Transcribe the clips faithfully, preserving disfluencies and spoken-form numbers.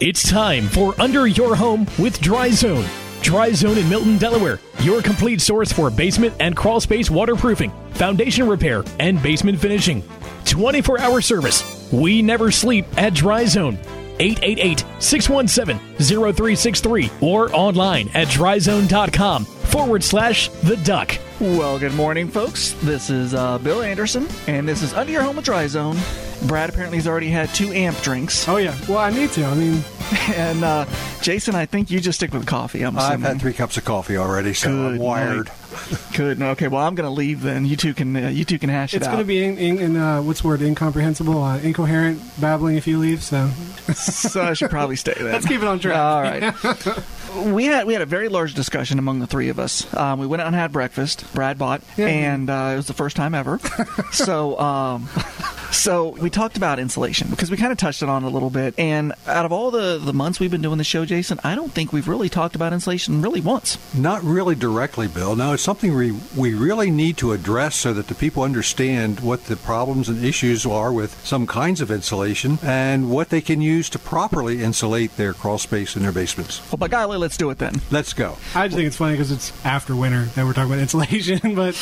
It's time for Under Your Home with Dry Zone. Dry Zone in Milton, Delaware. Your complete source for basement and crawl space waterproofing, foundation repair, and basement finishing. twenty-four hour service. We never sleep at Dry Zone. eight eight eight, six one seven, zero three six three or online at dryzone.com forward slash the duck. Well, good morning, folks. This is uh, Bill Anderson, and this is Under Your Home with Dry Zone. Brad apparently has already had two amp drinks. Oh, yeah. Well, I need to. I mean... And uh, Jason, I think you just stick with coffee, I'm assuming. I've had three cups of coffee already, so Good I'm wired. Night. Good. Okay, well, I'm going to leave then. You two can uh, you two can hash it it's out. It's going to be, in, in, in uh, what's the word, incomprehensible, uh, incoherent babbling if you leave, so... So I should probably stay then. Let's keep it on track. All right. We had we had a very large discussion among the three of us. Um, we went out and had breakfast. Brad bought, yeah. and uh, it was the first time ever. so, um, so we talked about insulation because we kind of touched it on a little bit. And out of all the, the months we've been doing the show, Jason, I don't think we've really talked about insulation really once. Not really directly, Bill. No, it's something we we really need to address so that the people understand what the problems and issues are with some kinds of insulation and what they can use to properly insulate their crawl space in their basements. Well, by golly, let's do it then. Let's go. I just think it's funny because it's after winter that we're talking about insulation, but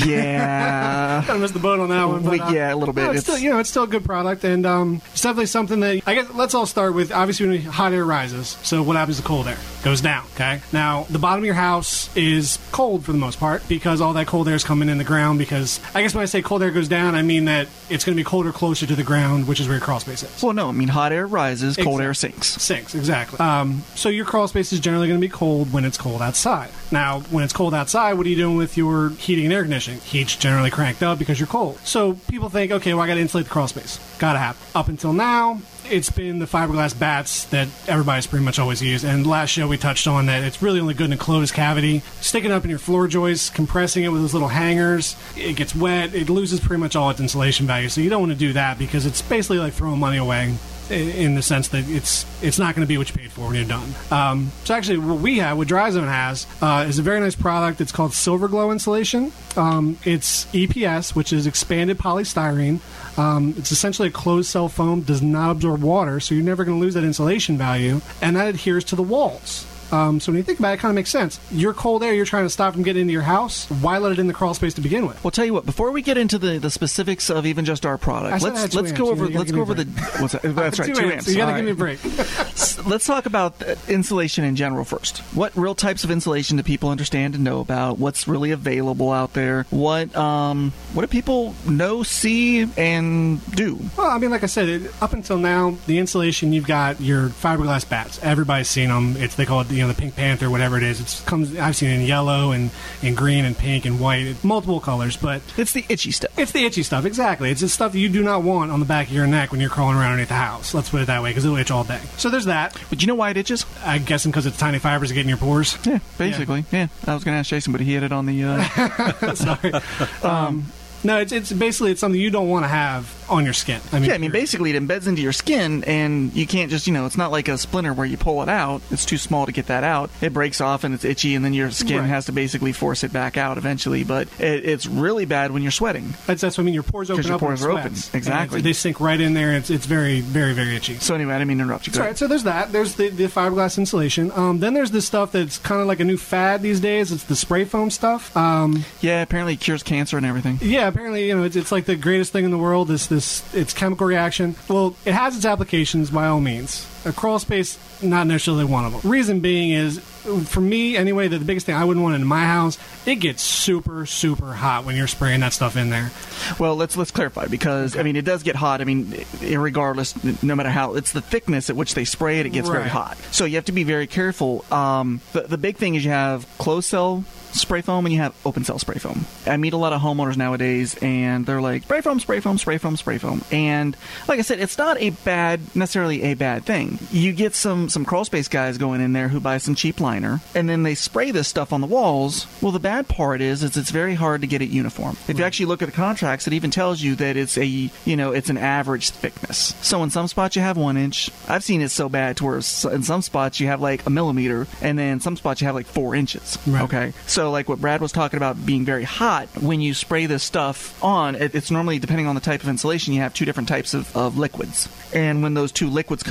yeah, kind of missed the boat on that one. But, we, uh, yeah, a little bit. No, it's, it's still, you know, it's still a good product, and um, it's definitely something that I guess. Let's all start with obviously when hot air rises. So what happens to cold air? Goes down. Okay. Now the bottom of your house is cold for the most part because all that cold air is coming in the ground. Because I guess when I say cold air goes down, I mean that it's going to be colder closer to the ground, which is where your crawl space is. Well, no, I mean hot air rises, cold exactly. air sinks. Sinks, exactly. Um, so your crawl space is generally going to be cold when it's cold outside. Now, when it's cold outside, what are you doing with your heating and air conditioning? Heat's generally cranked up because you're cold. So people think, okay, well, I got to insulate the crawl space. Got to happen. Up until now, it's been the fiberglass bats that everybody's pretty much always used. And last show we touched on that it's really only good in a closed cavity. Sticking it up in your floor joists, compressing it with those little hangers, it gets wet. It loses pretty much all its insulation value. So you don't want to do that because it's basically like throwing money away in the sense that it's it's not going to be what you paid for when you're done. Um, so actually what we have, what Dry Zone has, uh, is a very nice product. It's called Silver Glow Insulation. Um, it's E P S, which is expanded polystyrene. Um, it's essentially a closed cell foam, does not absorb water, so you're never going to lose that insulation value, and that adheres to the walls. Um, so when you think about it, it kind of makes sense. Your cold air you're trying to stop from getting into your house, why let it in the crawl space to begin with? Well, tell you what, before we get into the, the specifics of even just our product, let's let's go over let's go over the what's that? That's right, two amps. You got to All give me a right. break. Let's talk about insulation in general first. What real types of insulation do people understand and know about? What's really available out there? What um what do people know, see, and do? Well, I mean, like I said, it, up until now, the insulation, you've got your fiberglass bats. Everybody's seen them. It's they call it you know the Pink Panther, whatever it is. It comes. I've seen it in yellow and, and green and pink and white, it, multiple colors. But it's the itchy stuff. It's the itchy stuff, exactly. It's the stuff that you do not want on the back of your neck when you're crawling around underneath the house. Let's put it that way, because it'll itch all day. So there's that. But you know why it itches? I'm guessing because it's tiny fibers that get in your pores. Yeah, basically. Yeah. yeah. I was going to ask Jason, but he hit it on the. Uh... Sorry. Um, No, it's it's basically it's something you don't want to have on your skin. I mean, yeah, I mean, basically it embeds into your skin, and you can't just, you know, it's not like a splinter where you pull it out. It's too small to get that out. It breaks off and it's itchy, and then your skin right. has to basically force it back out eventually. But it, it's really bad when you're sweating. That's, that's what I mean. Your pores open your up. Because your pores are open. Exactly. They sink right in there. It's it's very, very, very itchy. So anyway, I didn't mean to interrupt you. That's right. So there's that. There's the, the fiberglass insulation. Um, then there's this stuff that's kind of like a new fad these days. It's the spray foam stuff. Um, yeah, apparently it cures cancer and everything. Yeah, apparently, you know, it's, it's like the greatest thing in the world. This this it's chemical reaction. Well, it has its applications by all means. A crawl space, not necessarily one of them. Reason being is, for me anyway, the, the biggest thing I wouldn't want in my house, it gets super, super hot when you're spraying that stuff in there. Well, let's let's clarify, because okay. I mean it does get hot. I mean, regardless, no matter how, it's the thickness at which they spray it, it gets right. very hot. So you have to be very careful. Um, the the big thing is you have closed cell spray foam and you have open cell spray foam. I meet a lot of homeowners nowadays, and they're like, spray foam, spray foam, spray foam, spray foam. And like I said, it's not a bad, necessarily a bad thing. You get some, some crawl space guys going in there who buy some cheap liner, and then they spray this stuff on the walls. Well, the bad part is, is it's very hard to get it uniform. If you actually look at the contracts, it even tells you that it's a, you know, it's an average thickness. So in some spots you have one inch. I've seen it so bad to where in some spots you have like a millimeter, and then some spots you have like four inches. Right. Okay. So So like what Brad was talking about being very hot, when you spray this stuff on, it, it's normally, depending on the type of insulation, you have two different types of, of liquids. And when those two liquids come together,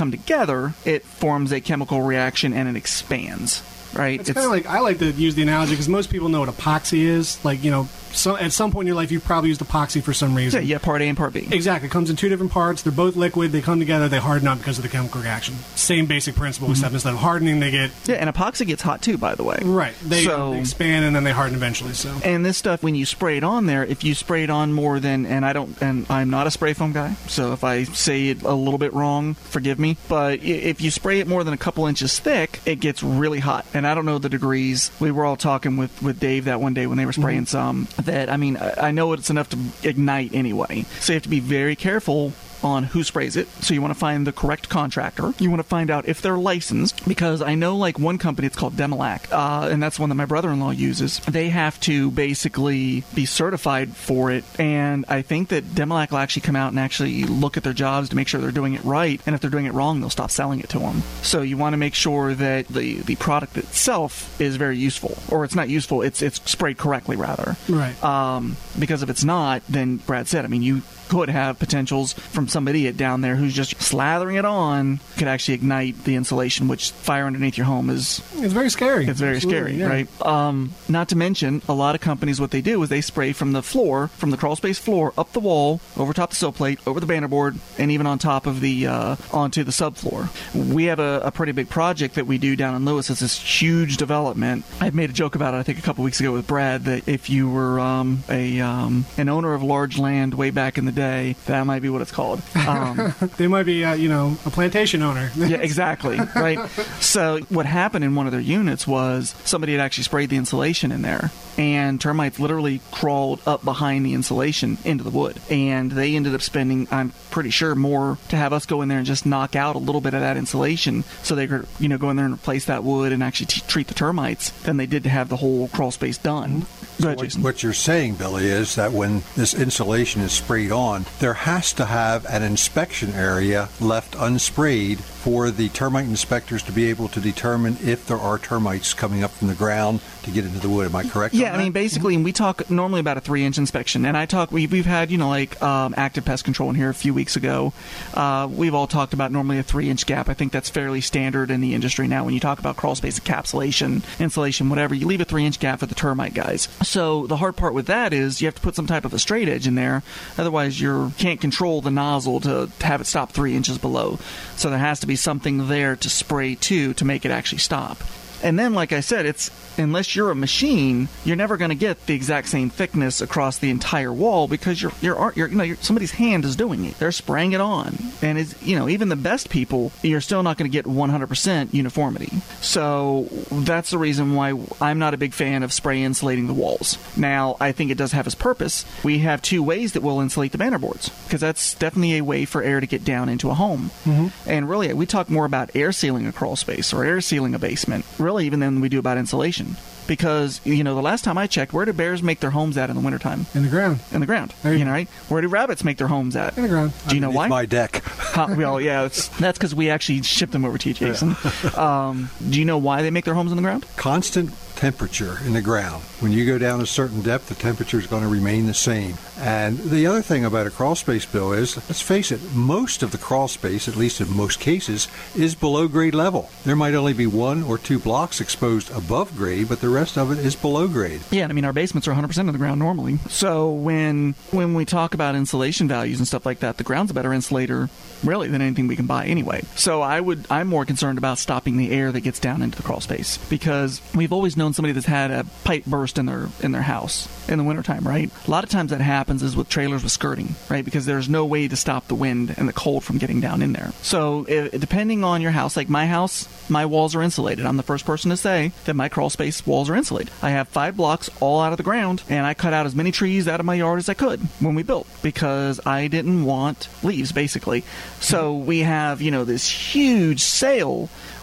together, it forms a chemical reaction and it expands. Right? It's, it's kind of like, I like to use the analogy because most people know what epoxy is. Like, you know, so at some point in your life, you've probably used epoxy for some reason. Yeah, yeah, part A and part B. Exactly. It comes in two different parts. They're both liquid. They come together. They harden up because of the chemical reaction. Same basic principle, mm-hmm. except instead of hardening, they get... Yeah, and epoxy gets hot too, by the way. Right. They, so, they expand and then they harden eventually. So. And this stuff, when you spray it on there, if you spray it on more than... And I don't... And I'm not a spray foam guy, so if I say it a little bit wrong, forgive me. But if you spray it more than a couple inches thick, it gets really hot. And I don't know the degrees. We were all talking with, with Dave that one day when they were spraying mm-hmm. some. That, I mean... I know it's enough to ignite anyway. So you have to be very careful on who sprays it. So you want to find the correct contractor. You want to find out if they're licensed, because I know like one company, it's called Demolac, uh, and that's one that my brother-in-law uses. They have to basically be certified for it, and I think that Demolac will actually come out and actually look at their jobs to make sure they're doing it right, and if they're doing it wrong, they'll stop selling it to them. So you want to make sure that the, the product itself is very useful, or it's not useful, it's it's sprayed correctly, rather. Right. Um, because if it's not, then Brad said, I mean, you could have potentials from some idiot down there who's just slathering it on, could actually ignite the insulation, which fire underneath your home is... It's very scary. It's very Absolutely, scary, yeah. right? Um, not to mention, a lot of companies, what they do is they spray from the floor, from the crawl space floor, up the wall, over top the sill plate, over the banner board, and even on top of the, uh, onto the subfloor. We have a, a pretty big project that we do down in Lewis. It's this huge development. I made a joke about it, I think, a couple weeks ago with Brad, that if you were um, a um, an owner of large land way back in the day, that might be what it's called. Um, they might be, uh, you know, a plantation owner. Yeah, exactly, right? So what happened in one of their units was somebody had actually sprayed the insulation in there, and termites literally crawled up behind the insulation into the wood. And they ended up spending, I'm pretty sure, more to have us go in there and just knock out a little bit of that insulation so they could, you know, go in there and replace that wood and actually t- treat the termites than they did to have the whole crawl space done. Go ahead, what, Jason. What you're saying, Billy, is that when this insulation is sprayed on, there has to have an inspection area left unsprayed for the termite inspectors to be able to determine if there are termites coming up from the ground to get into the wood. Am I correct? Yeah, on I that? mean, basically, we talk normally about a three-inch inspection, and I talk. We, we've had, you know, like um, active pest control in here a few weeks ago. Uh, we've all talked about normally a three-inch gap. I think that's fairly standard in the industry now. When you talk about crawl space encapsulation, insulation, whatever, you leave a three-inch gap for the termite guys. So the hard part with that is you have to put some type of a straight edge in there. Otherwise, you can't control the nozzle to, to have it stop three inches below. So there has to be something there to spray to to make it actually stop. And then, like I said, it's unless you're a machine, you're never going to get the exact same thickness across the entire wall because you're, you're, you're you know, you're, somebody's hand is doing it. They're spraying it on, and it's, you know, even the best people, you're still not going to get one hundred percent uniformity. So that's the reason why I'm not a big fan of spray insulating the walls. Now, I think it does have its purpose. We have two ways that we'll insulate the banner boards because that's definitely a way for air to get down into a home. Mm-hmm. And really, we talk more about air sealing a crawl space or air sealing a basement. Really, even than we do about insulation. Because, you know, the last time I checked, where do bears make their homes at in the wintertime? In the ground. In the ground. There you you know, right? Where do rabbits make their homes at? In the ground. Do you know why? My deck. Huh, well, yeah, it's, that's because we actually shipped them over to you, Jason. Yeah. um, do you know why they make their homes in the ground? Constant temperature in the ground. When you go down a certain depth, the temperature is going to remain the same. And the other thing about a crawl space, Bill, is, let's face it, most of the crawl space, at least in most cases, is below grade level. There might only be one or two blocks exposed above grade, but the rest of it is below grade. Yeah, I mean, our basements are one hundred percent of the ground normally. So when when we talk about insulation values and stuff like that, the ground's a better insulator, really, than anything we can buy anyway. So I would, I'm more concerned about stopping the air that gets down into the crawl space, because we've always known somebody that's had a pipe burst in their in their house in the wintertime, right? A lot of times that happens is with trailers with skirting, right? Because there's no way to stop the wind and the cold from getting down in there. So if, depending on your house, like my house, my walls are insulated. I'm the first person to say that my crawl space walls are insulated. I have five blocks all out of the ground, and I cut out as many trees out of my yard as I could when we built, because I didn't want leaves, basically. So we have, you know, this huge sail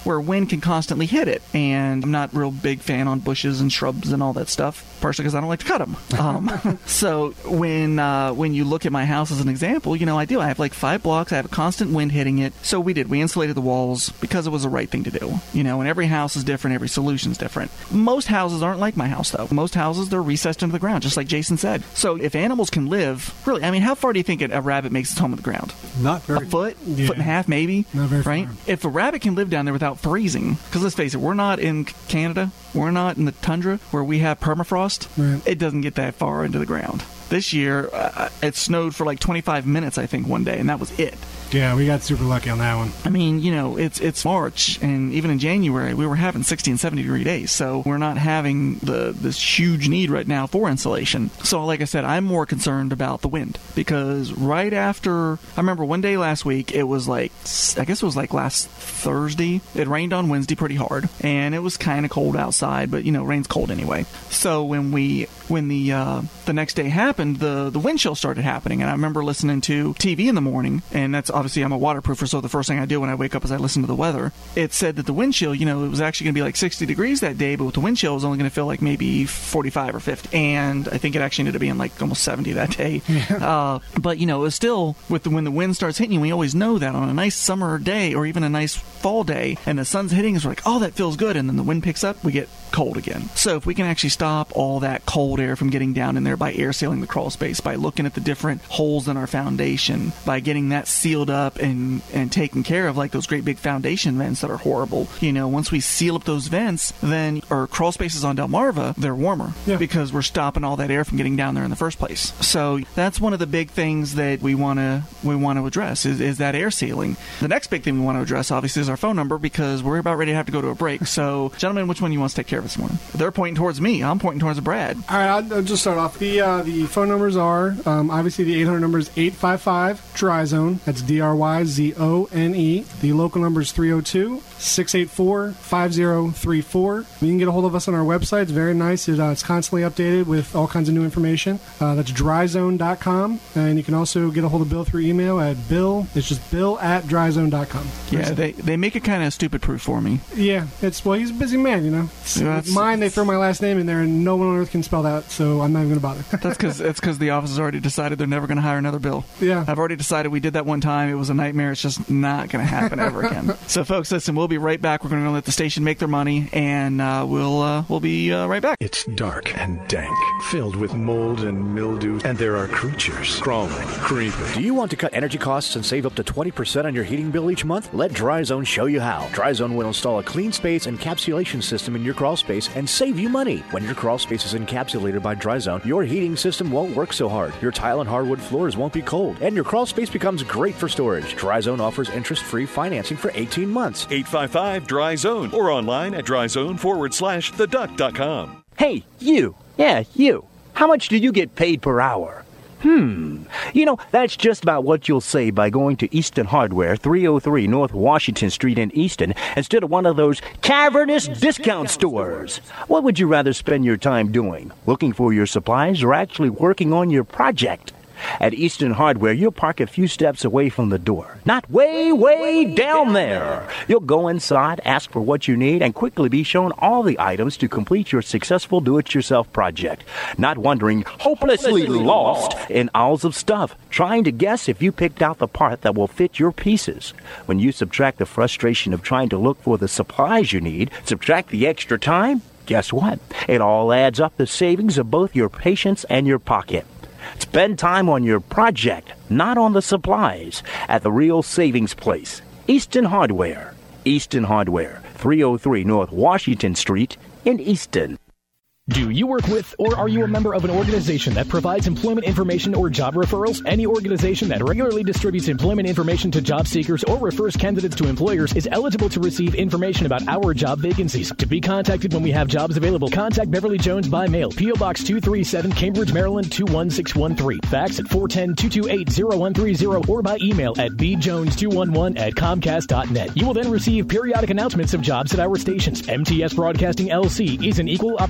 where wind can constantly hit it. And I'm not a real big fan on bushes and shrubs and all that stuff, partially because I don't like to cut them. Um, so when uh, when you look at my house as an example, you know, I do. I have like five blocks. I have a constant wind hitting it. So we did. We insulated the walls because it was the right thing to do. You know, and every house is different. Every solution's different. Most houses aren't like my house, though. Most houses, they're recessed into the ground, just like Jason said. So if animals can live, really, I mean, how far do you think a rabbit makes its home in the ground? Not very. A foot? Yeah. Foot and a half, maybe? Not very right? far. If a rabbit can live down there without freezing, because let's face it, we're not in Canada. We're not in the tundra where we have permafrost. Right. It doesn't get that far into the ground. This year, uh, it snowed for like twenty-five minutes, I think, one day, and that was it. Yeah, we got super lucky on that one. I mean, you know, it's it's March, and even in January, we were having sixty and seventy degree days, so we're not having the this huge need right now for insulation. So, like I said, I'm more concerned about the wind, because right after, I remember one day last week, it was like, I guess it was like last Thursday, it rained on Wednesday pretty hard, and it was kind of cold outside, but, you know, rain's cold anyway. So when we, when the uh, the next day happened, the, the wind chill started happening, and I remember listening to T V in the morning, and that's obviously I'm a waterproofer, so the first thing I do when I wake up is I listen to the weather. It said that the wind chill, you know, it was actually going to be like sixty degrees that day, but with the wind chill, it was only going to feel like maybe forty-five or fifty. And I think it actually ended up being like almost seventy that day. Yeah. Uh, but, you know, it was still, with the, when the wind starts hitting you, we always know that on a nice summer day or even a nice fall day, and the sun's hitting us, we're like, oh, that feels good. And then the wind picks up, we get cold again. So if we can actually stop all that cold air from getting down in there by air sealing the crawl space, by looking at the different holes in our foundation, by getting that sealed up and and taken care of, like those great big foundation vents that are horrible. You know, once we seal up those vents, then our crawl spaces on Delmarva, they're warmer. Yeah. Because we're stopping all that air from getting down there in the first place. So that's one of the big things that we want to we want to address is, is that air sealing. The next big thing we want to address, obviously, is our phone number, because we're about ready to have to go to a break. So, gentlemen, which one do you want to take care of this morning? They're pointing towards me. I'm pointing towards Brad. All right, I'll, I'll just start off. The uh, the phone numbers are, um, obviously, the eight hundred number is eight five five, D R Y Z O N. That's D R Y Z O N E. The local number is three oh two, six eight four, five oh three four. You can get a hold of us on our website. It's very nice. It, uh, it's constantly updated with all kinds of new information. Uh, that's dry zone dot com. And you can also get a hold of Bill through email at Bill. It's just Bill at dry zone dot com. Yeah, they, they make it kind of stupid proof for me. Yeah, it's, well, he's a busy man, you know. Yeah, mine, they throw my last name in there, and no one on earth can spell that, so I'm not even going to bother. That's because it's because the office has already decided they're never going to hire another Bill. Yeah. I've already decided we did that one time. It was a nightmare. It's just not going to happen ever again. So, folks, listen, we'll be right back. We're going to let the station make their money, and uh, we'll uh, we'll be uh, right back. It's dark and dank, filled with mold and mildew, and there are creatures crawling, creeping. Do you want to cut energy costs and save up to twenty percent on your heating bill each month? Let DryZone show you how. DryZone will install a clean space encapsulation system in your crawl space and save you money. When your crawl space is encapsulated by DryZone, your heating system won't work so hard. Your tile and hardwood floors won't be cold, and your crawl space becomes great for storage. DryZone offers interest-free financing for eighteen months. eight five five, D R Y Z O N or online at dryzone forward slash the duck dot com. Hey, you. Yeah, you. How much do you get paid per hour? Hmm. You know, that's just about what you'll say by going to Easton Hardware, three oh three North Washington Street in Easton, instead of one of those cavernous discount stores. What would you rather spend your time doing? Looking for your supplies or actually working on your project? At Easton Hardware, you'll park a few steps away from the door. Not way, way down there. You'll go inside, ask for what you need, and quickly be shown all the items to complete your successful do-it-yourself project. Not wondering, hopelessly lost in aisles of stuff, trying to guess if you picked out the part that will fit your pieces. When you subtract the frustration of trying to look for the supplies you need, subtract the extra time, guess what? It all adds up the savings of both your patience and your pocket. Spend time on your project, not on the supplies, at the real savings place, Easton Hardware. Easton Hardware, three oh three North Washington Street in Easton. Do you work with or are you a member of an organization that provides employment information or job referrals? Any organization that regularly distributes employment information to job seekers or refers candidates to employers is eligible to receive information about our job vacancies. To be contacted when we have jobs available, contact Beverly Jones by mail, P O Box two three seven, Cambridge, Maryland two one six one three. Fax at four one zero, two two eight, zero one three zero or by email at b jones two one one at comcast dot net. You will then receive periodic announcements of jobs at our stations. M T S Broadcasting L L C is an equal opportunity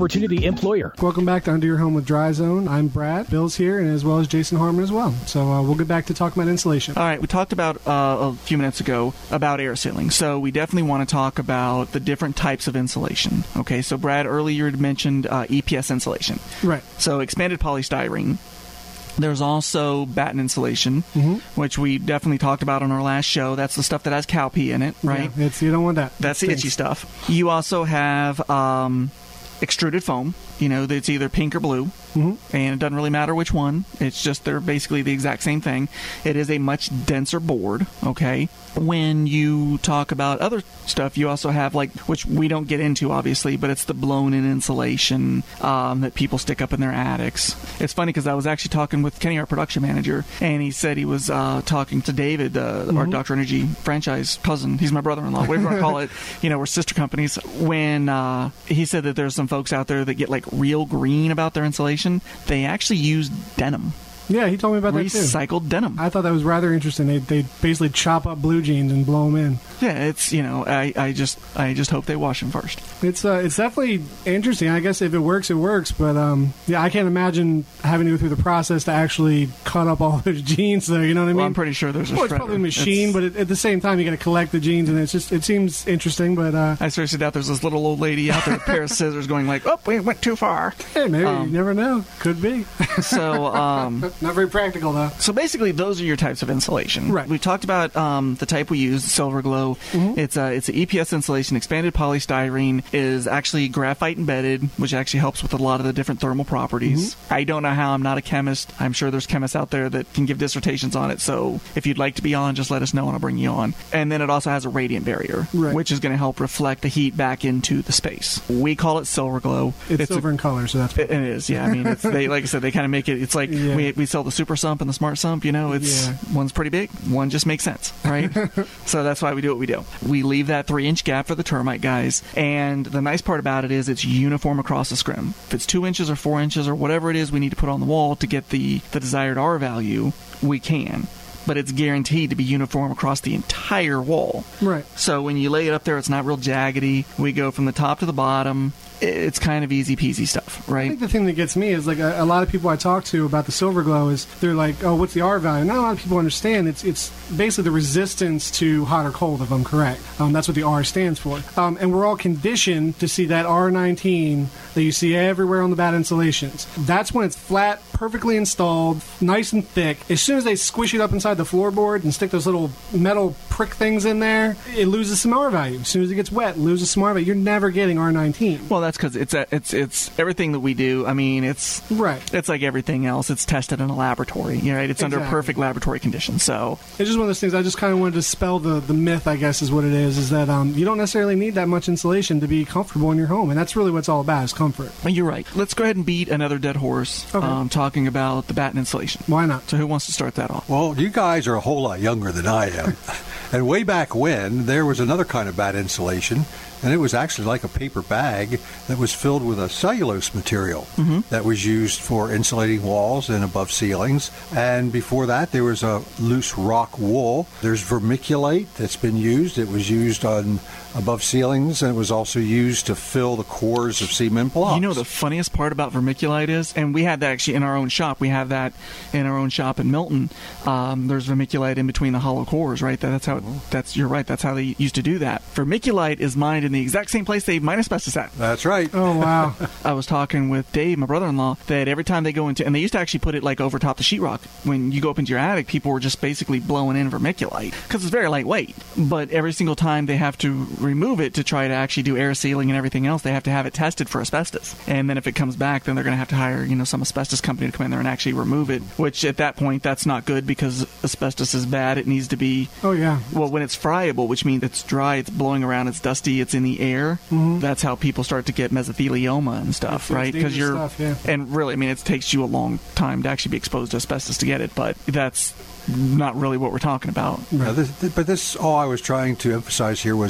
employer. Welcome back to Under Your Home with Dry Zone. I'm Brad. Bill's here, and as well as Jason Harmon as well. So uh, we'll get back to talking about insulation. All right, we talked about uh, a few minutes ago about air sealing. So we definitely want to talk about the different types of insulation. Okay, so Brad earlier mentioned uh, E P S insulation. Right. So expanded polystyrene. There's also batten insulation, mm-hmm. which we definitely talked about on our last show. That's the stuff that has cow pee in it, right? Yeah, it's, you don't want that. That's the itchy stuff. You also have um, extruded foam. You know, it's either pink or blue, mm-hmm. and it doesn't really matter which one. It's just they're basically the exact same thing. It is a much denser board, okay? When you talk about other stuff, you also have, like, which we don't get into, obviously, but it's the blown-in insulation um, that people stick up in their attics. It's funny because I was actually talking with Kenny, our production manager, and he said he was uh, talking to David, uh, mm-hmm. our Doctor Energy franchise cousin. He's my brother-in-law, whatever you want to call it. You know, we're sister companies. When uh, he said that there's some folks out there that get, like, real green about their insulation, they actually use denim. Yeah, he told me about that too. Recycled denim. I thought that was rather interesting. They they basically chop up blue jeans and blow them in. Yeah, it's, you know, I, I just I just hope they wash them first. It's uh, it's definitely interesting. I guess if it works, it works. But um, yeah, I can't imagine having to go through the process to actually cut up all those jeans. There, you know what I mean? Well, I'm pretty sure there's a well, shredder. It's probably a machine, it's, but at, at the same time, you got to collect the jeans, and it's just it seems interesting. But uh, I seriously doubt there's this little old lady out there with a pair of scissors going like, "Oh, we went too far." Hey, maybe um, you never know. Could be. So um, not very practical. So basically, those are your types of insulation. Right. We talked about um, the type we use, Silver Glow. Mm-hmm. It's a it's an E P S insulation. Expanded polystyrene is actually graphite embedded, which actually helps with a lot of the different thermal properties. Mm-hmm. I don't know how. I'm not a chemist. I'm sure there's chemists out there that can give dissertations on it. So if you'd like to be on, just let us know and I'll bring you on. And then it also has a radiant barrier, right. which is going to help reflect the heat back into the space. We call it Silver Glow. It's, it's silver a, in color, so that's it, it is. Yeah, I mean, it's, they like I said, they kind of make it. It's like yeah. we we sell the Super Sump and the Smart Sump. You know, it's yeah. one's pretty big, one just makes sense, right? So that's why we do what we do. We leave that three inch gap for the termite guys, and the nice part about it is it's uniform across the scrim. If it's two inches or four inches or whatever it is we need to put on the wall to get the the desired R value, we can. But it's guaranteed to be uniform across the entire wall. Right. So when you lay it up there, it's not real jaggedy. We go from the top to the bottom. It's kind of easy peasy stuff, right? I think the thing that gets me is like a, a lot of people I talk to about the Silver Glow is they're like, oh, what's the R value? Not a lot of people understand. It's it's basically the resistance to hot or cold, if I'm correct. Um, that's what the R stands for. Um, and we're all conditioned to see that R nineteen that you see everywhere on the bat insulations. That's when it's flat, perfectly installed, nice and thick. As soon as they squish it up inside the floorboard and stick those little metal prick things in there, it loses some R value. As soon as it gets wet, it loses some R value. You're never getting R nineteen. Well, that's because it's a, it's it's everything that we do. I mean, it's right. It's like everything else. It's tested in a laboratory. You know, right? It's exactly. under perfect laboratory conditions. So it's just one of those things. I just kind of wanted to dispel the the myth, I guess, is what it is. Is that um, you don't necessarily need that much insulation to be comfortable in your home, and that's really what it's all about: is comfort. You're right. Let's go ahead and beat another dead horse. Okay. Um, talking about the batten insulation. Why not? So who wants to start that off? Well, you guys are a whole lot younger than I am. And way back when, there was another kind of batten insulation, and it was actually like a paper bag that was filled with a cellulose material mm-hmm. that was used for insulating walls and above ceilings. And before that, there was a loose rock wool. There's vermiculite that's been used. It was used on above ceilings, and it was also used to fill the cores of cement blocks. You know the funniest part about vermiculite is, and we had that actually in our own shop. We have that in our own shop in Milton. Um, there's vermiculite in between the hollow cores, right? That's how. Mm-hmm. That's you're right. That's how they used to do that. Vermiculite is mined in the exact same place they mine asbestos at. That's right. Oh wow! I was talking with Dave, my brother-in-law, that every time they go into, and they used to actually put it like over top the sheetrock. When you go up into your attic, people were just basically blowing in vermiculite because it's very lightweight. But every single time they have to remove it to try to actually do air sealing and everything else, they have to have it tested for asbestos. And then if it comes back, then they're going to have to hire, you know, some asbestos company to come in there and actually remove it. Which at that point, that's not good because asbestos is bad. It needs to be. Oh yeah. Well, when it's friable, which means it's dry, it's blowing around, it's dusty, it's in the air. Mm-hmm. That's how people start to get mesothelioma and stuff, it's, right? Because you're stuff, yeah. And really, I mean, it takes you a long time to actually be exposed to asbestos to get it, but that's not really what we're talking about. Right. Now, this, but this, all I was trying to emphasize here was that we've had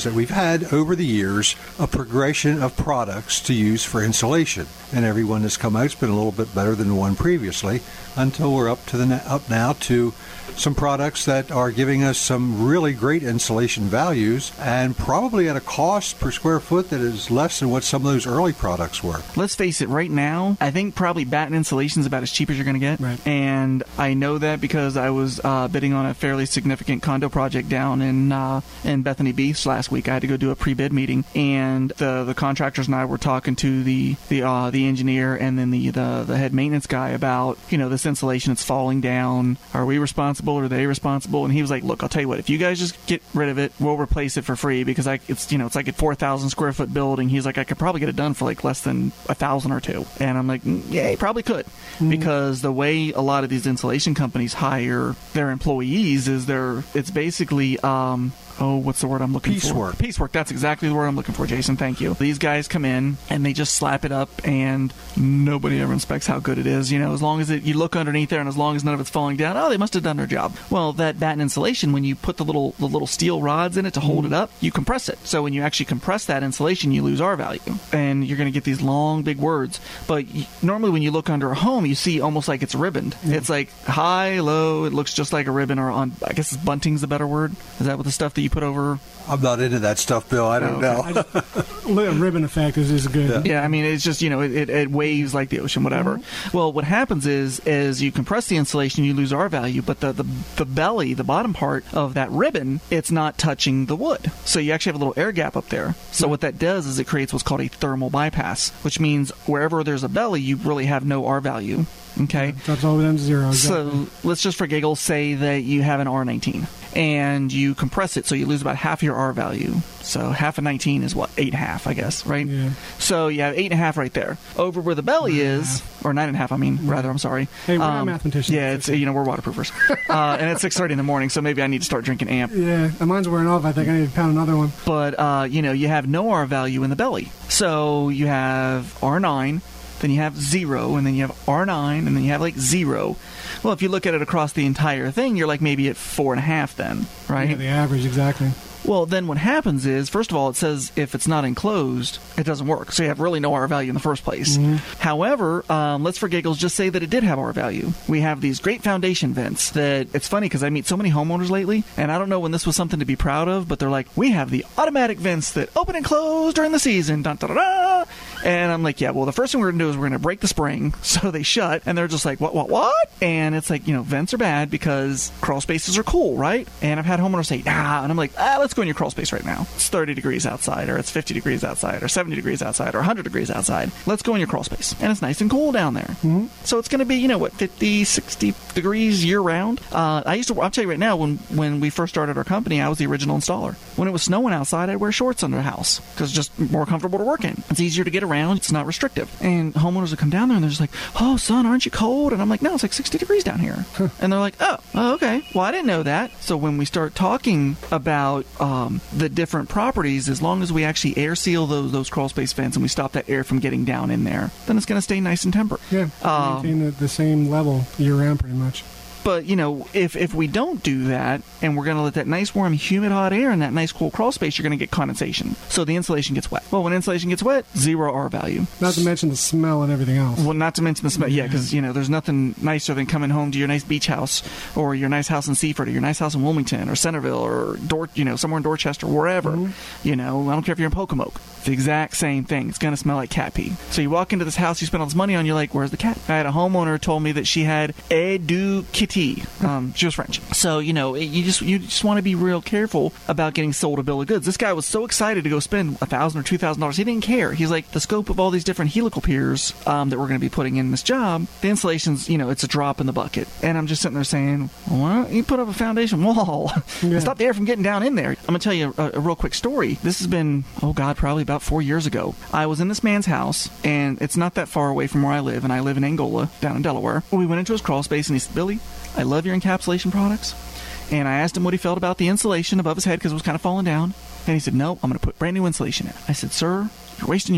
had, over the years, a progression of products to use for insulation. And every one that's come out has been a little bit better than the one previously, until we're up to the up now to some products that are giving us some really great insulation values, and probably at a cost per square foot that is less than what some of those early products were. Let's face it, right now, I think probably batten insulation is about as cheap as you're going to get. Right. And I know that because I was uh, bidding on a fairly significant condo project down in uh, in Bethany Beach last week. I had to go do a pre-bid meeting, and the the contractors and I were talking to the the uh, the engineer and then the, the the head maintenance guy about, you know, this insulation that's falling down. Are we responsible? Or are they responsible? And he was like, look, I'll tell you what, if you guys just get rid of it, we'll replace it for free, because I, it's, you know, it's like a four thousand square foot building. He's like, I could probably get it done for like less than a thousand or two. And I'm like, mm, yeah, you probably could. Mm-hmm. Because the way a lot of these insulation companies hire their employees is they're, it's basically, um, oh, what's the word I'm looking Piecework. for? Piecework. That's exactly the word I'm looking for, Jason. Thank you. These guys come in and they just slap it up, and nobody ever inspects how good it is. You know, as long as it, you look underneath there, and as long as none of it's falling down, oh, they must have done their job. Well, that batten insulation, when you put the little the little steel rods in it to hold mm. it up, you compress it. So when you actually compress that insulation, you lose R value, and you're going to get these long, big words. But y- normally, when you look under a home, you see almost like it's ribboned. Mm. It's like high, low. It looks just like a ribbon, or on. I guess bunting's a better word. Is that what the stuff that you put over? I'm not into that stuff, Bill. I don't oh, okay. know. I just, ribbon effect is, is good. Yeah. yeah, I mean, it's just, you know, it, it, it waves like the ocean, whatever. Mm-hmm. Well, what happens is, as you compress the insulation, you lose R value, but the, the, the belly, the bottom part of that ribbon, it's not touching the wood. So you actually have a little air gap up there. So mm-hmm. what that does is it creates what's called a thermal bypass, which means wherever there's a belly, you really have no R value. Okay. Yeah, drops all down to zero. Exactly. So let's just for giggles say that you have an R nineteen and you compress it, so you lose about half your R value. So half of nineteen is what? Eight and a half, I guess, right? Yeah. So you have eight and a half right there. Over where the belly is, or nine and a half, I mean, rather, I'm sorry. Hey, we're um, not mathematicians. Yeah, it's, you know, we're waterproofers. uh, and it's six thirty in the morning, so maybe I need to start drinking amp. Yeah, mine's wearing off. I think I need to pound another one. But, uh, you know, you have no R value in the belly. So you have R nine, then you have zero, and then you have R nine, and then you have like zero. Well, if you look at it across the entire thing, you're like maybe at four and a half then, right? Yeah, the average, exactly. Well, then what happens is, first of all, it says if it's not enclosed, it doesn't work. So you have really no R value in the first place. Mm-hmm. However, um, let's for giggles just say that it did have R value. We have these great foundation vents that, it's funny because I meet so many homeowners lately, and I don't know when this was something to be proud of, but they're like, we have the automatic vents that open and close during the season. Dun, dun, dun, dun. And I'm like, yeah, well, the first thing we're going to do is we're going to break the spring. So they shut, and they're just like, what, what, what? And it's like, you know, vents are bad because crawl spaces are cool, right? And I've had homeowners say, nah. And I'm like, ah, let's go in your crawl space right now. It's thirty degrees outside, or it's fifty degrees outside, or seventy degrees outside, or one hundred degrees outside. Let's go in your crawl space. And it's nice and cool down there. Mm-hmm. So it's going to be, you know, what, fifty, sixty degrees year round. Uh, I used to, I'll tell you right now, when, when we first started our company, I was the original installer. When it was snowing outside, I'd wear shorts under the house because it's just more comfortable to work in. It's easier to get around. It's not restrictive. And homeowners would come down there and they're just like, oh, son, aren't you cold? And I'm like, no, it's like sixty degrees down here. And they're like, oh, oh, okay. Well, I didn't know that. So when we start talking about um, the different properties, as long as we actually air seal those those crawl space vents and we stop that air from getting down in there, then it's going to stay nice and tempered. Yeah, um, maintain the, the same level year round pretty much. But, you know, if, if we don't do that, and we're going to let that nice, warm, humid, hot air in that nice, cool crawl space, you're going to get condensation. So the insulation gets wet. Well, when insulation gets wet, zero R value. Not to mention the smell and everything else. Well, not to mention the smell. Yeah, because, you know, there's nothing nicer than coming home to your nice beach house, or your nice house in Seaford, or your nice house in Wilmington, or Centerville, or, Dor- you know, somewhere in Dorchester, wherever. Mm-hmm. You know, I don't care if you're in Pocomoke. It's the exact same thing. It's going to smell like cat pee. So you walk into this house you spend all this money on, you're like, where's the cat? I had a homeowner who told me that she had a du kitty. Um, she was French. So, you know, you just you just want to be real careful about getting sold a bill of goods. This guy was so excited to go spend a thousand or two thousand dollars. He didn't care. He's like, the scope of all these different helical piers um, that we're going to be putting in this job, the insulation's, you know, it's a drop in the bucket. And I'm just sitting there saying, well, why don't you put up a foundation wall yeah. and stop the air from getting down in there? I'm going to tell you a, a real quick story. This has been, oh God, probably about four years ago. I was in this man's house, and it's not that far away from where I live, and I live in Angola, down in Delaware. We went into his crawl space, and he said, Billy, I love your encapsulation products. And I asked him what he felt about the insulation above his head because it was kind of falling down. And he said, no, I'm going to put brand new insulation in. I said, sir, you're wasting your money.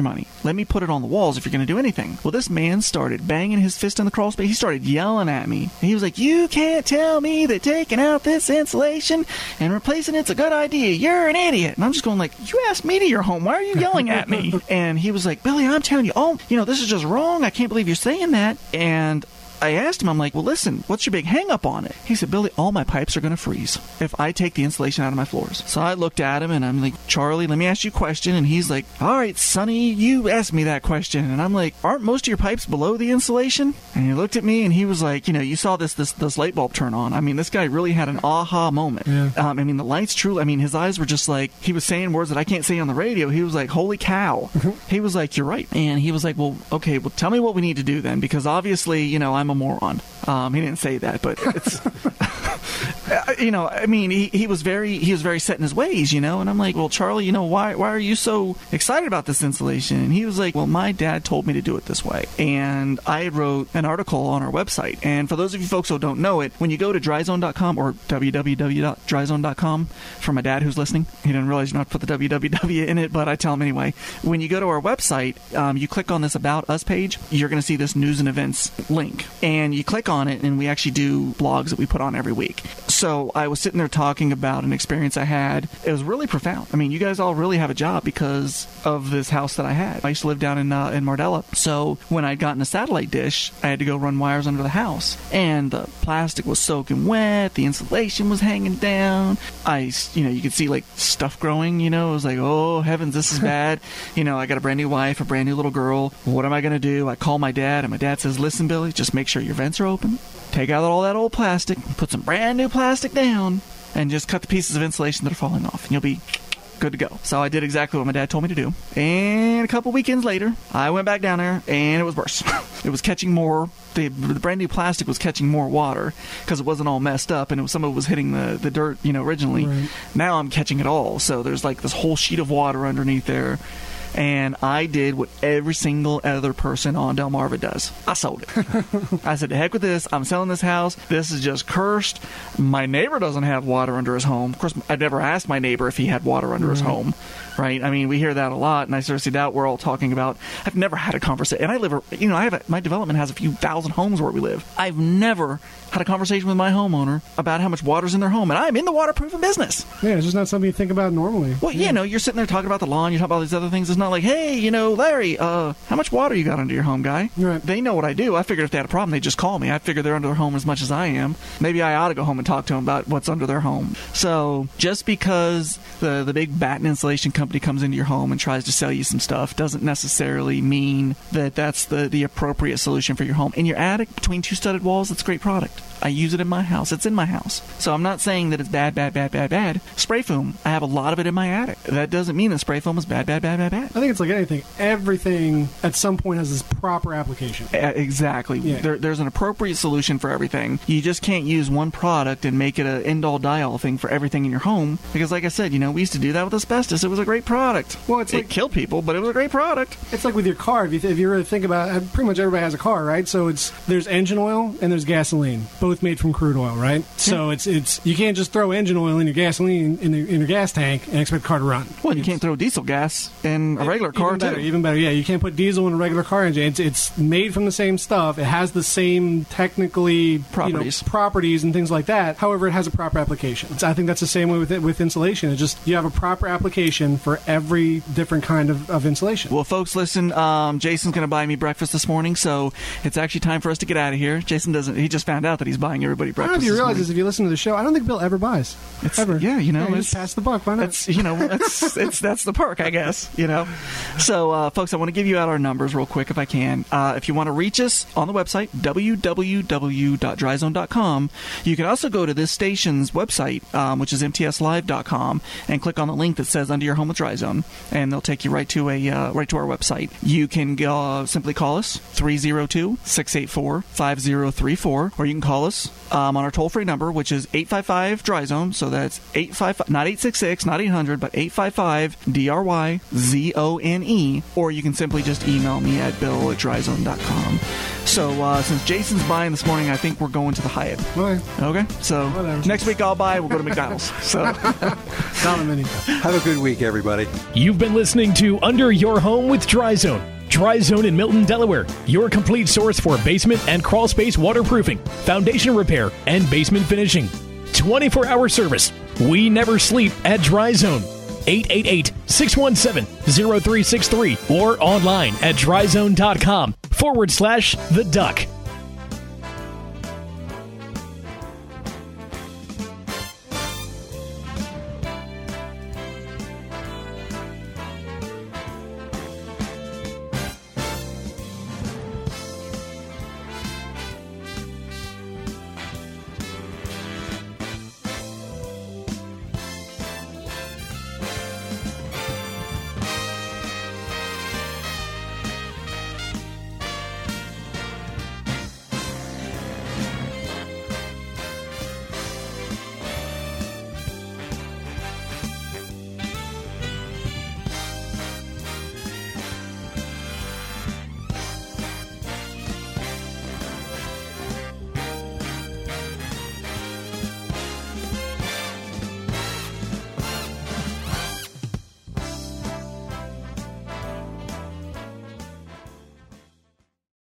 let me put it on the walls if you're going to do anything. Well, this man started banging his fist in the crawl space. He started yelling at me. He was like, you can't tell me that taking out this insulation and replacing it's a good idea. You're an idiot. And I'm just going like, you asked me to your home. Why are you yelling at me? And he was like, Billy, I'm telling you, oh, you know, this is just wrong. I can't believe you're saying that. And I asked him, I'm like, well, listen, what's your big hang up on it? He said, Billy, all my pipes are going to freeze if I take the insulation out of my floors. So I looked at him and I'm like, Charlie, let me ask you a question. And he's like, all right, Sonny, you asked me that question. And I'm like, aren't most of your pipes below the insulation? And he looked at me and he was like, you know, you saw this this this light bulb turn on. I mean, this guy really had an aha moment. Yeah. Um, I mean, the lights truly, I mean, his eyes were just like, he was saying words that I can't say on the radio. He was like, holy cow. He was like, you're right. And he was like, well, okay, well, tell me what we need to do then, because obviously, you know, I'm a moron. Um, he didn't say that, but it's, you know, I mean, he, he was very he was very set in his ways, you know. And I'm like, well, Charlie, you know, why why are you so excited about this insulation? And he was like, well, my dad told me to do it this way. And I wrote an article on our website. And for those of you folks who don't know it, when you go to dry zone dot com or w w w dot dry zone dot com, for my dad who's listening, he didn't realize you not put the w w w in it, but I tell him anyway. When you go to our website, um, you click on this About Us page, you're going to see this news and events link. And you click on it, and we actually do blogs that we put on every week. So I was sitting there talking about an experience I had. It was really profound. I mean, you guys all really have a job because of this house that I had. I used to live down in uh, in Mardella. So when I'd gotten a satellite dish, I had to go run wires under the house. And the plastic was soaking wet. The insulation was hanging down. I, you know, you could see like stuff growing, you know. It was like, oh, heavens, this is bad. You know, I got a brand new wife, a brand new little girl. What am I going to do? I call my dad, and my dad says, listen, Billy, just make sure your vents are open. Take out all that old plastic, put some brand new plastic down, and just cut the pieces of insulation that are falling off, and you'll be good to go. So I did exactly what my dad told me to do. And a couple weekends later, I went back down there, and it was worse. It was catching more, the, the brand new plastic was catching more water because it wasn't all messed up, and it was, some of it was hitting the, the dirt, you know, originally. Right. Now I'm catching it all. So there's like this whole sheet of water underneath there. And I did what every single other person on Delmarva does. I sold it. I said, to heck with this. I'm selling this house. This is just cursed. My neighbor doesn't have water under his home. Of course, I've never asked my neighbor if he had water under mm-hmm. his home. Right? I mean, we hear that a lot, and I seriously doubt we're all talking about. I've never had a conversation. And I live, you know, I have a, my development has a few thousand homes where we live. I've never had a conversation with my homeowner about how much water's in their home, and I'm in the waterproofing business. Yeah, it's just not something you think about normally. Well, yeah. you know, you're sitting there talking about the lawn, you talk about all these other things. It's not like, hey, you know, Larry, uh, how much water you got under your home, guy? Right. They know what I do. I figured if they had a problem, they'd just call me. I figured they're under their home as much as I am. Maybe I ought to go home and talk to them about what's under their home. So just because the the big batten insulation company comes into your home and tries to sell you some stuff doesn't necessarily mean that that's the, the appropriate solution for your home. In your attic, between two studded walls, it's a great product. I use it in my house. It's in my house. So I'm not saying that it's bad, bad, bad, bad, bad. Spray foam, I have a lot of it in my attic. That doesn't mean that spray foam is bad, bad, bad, bad, bad. I think it's like anything. Everything at some point has this proper application. Uh, exactly. Yeah. There, there's an appropriate solution for everything. You just can't use one product and make it an end-all, die-all thing for everything in your home. Because like I said, you know, we used to do that with asbestos. It was a great product. Well, it's it like, killed people, but it was a great product. It's like with your car. If you, th- if you really think about it, pretty much everybody has a car, right? So it's there's engine oil and there's gasoline, both made from crude oil. Right, so it's it's you can't just throw engine oil in your gasoline in, the, in your gas tank and expect the car to run. Well, you it's, can't throw diesel gas in a regular car even better, too. Even better, yeah. You can't put diesel in a regular car engine. It's it's made from the same stuff. It has the same technically properties, you know, properties and things like that. However, it has a proper application. I think that's the same way with it, with insulation. It's just you have a proper application for every different kind of, of insulation. Well, folks, listen. Um, Jason's going to buy me breakfast this morning, so it's actually time for us to get out of here. Jason doesn't. He just found out that he's buying everybody breakfast. I don't know if you realize this if you listen to the show. I don't think Bill ever buys. It's, ever. Yeah, you know, yeah, it's just pass the buck. Why not? That's you know, that's it's that's the perk, I guess. You know, so uh, folks, I want to give you out our numbers real quick if I can. Uh, if you want to reach us on the website w w w dot dry zone dot com, you can also go to this station's website, um, which is m t s live dot com, and click on the link that says "Under Your Home with Dry Zone," and they'll take you right to a uh, right to our website. You can uh, simply call us three oh two, six eight four, five oh three four, or you can call us um, on our toll-free number, which is eight five five dry zone. So that's eight five five, not eight six six, not eight hundred, but eight five five D R Y Z O N E. Or you can simply just email me at bill at dry zone dot com. So uh, since Jason's buying this morning, I think we're going to the Hyatt. Okay. Okay. So Whatever. Next week I'll buy. We'll go to McDonald's. So Have a good week, everybody. You've been listening to Under Your Home with Dry Zone. Dry Zone in Milton, Delaware, your complete source for basement and crawl space waterproofing, foundation repair, and basement finishing. twenty-four hour service. We never sleep at Dry Zone. eight eight eight, six one seven, zero three six three or online at dryzone.com forward slash the duck.